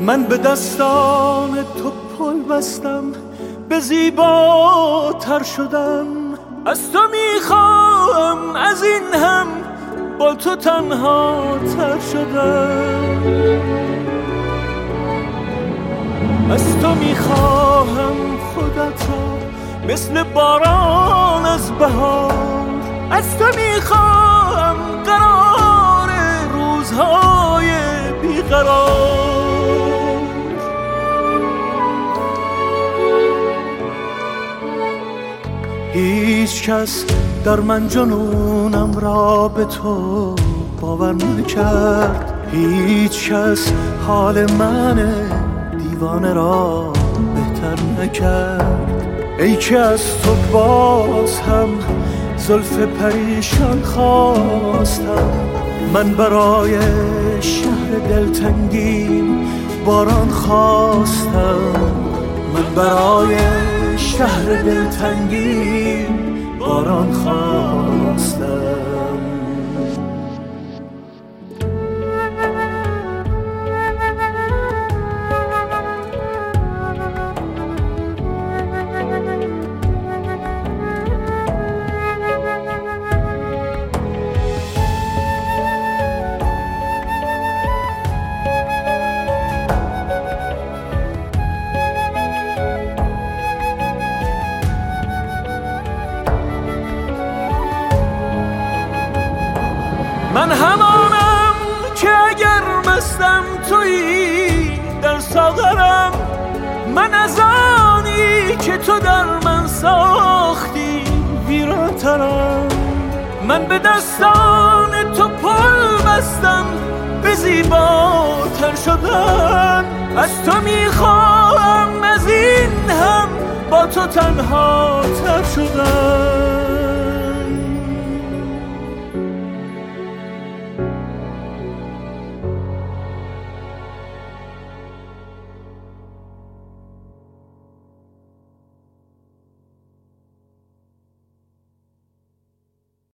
من به دستان تو پل بستم، به زیباتر شدم. از تو میخواهم از این هم با تو تنها تر شدم. از تو میخواهم خودت را مثل باران از بهار. از تو میخواهم قرار روزهای بیقرار. هیچ کس در من جنونم را به تو باور نکرد. هیچ کس حال من دیوانه را بهتر نکرد. ای که از تو باز هم زلف پریشان خواستم. من برای شهر دلتنگیم باران خواستم. من برای شهر دلتنگیم باران خواستم. من همانم که اگر مستم تویی در ساغرم. من از آنی که تو در من ساختی ویرانترم. من به دستان تو پل بستم، به زیباتر شدن. از تو میخواهم از این هم با تو تنها تر شدن.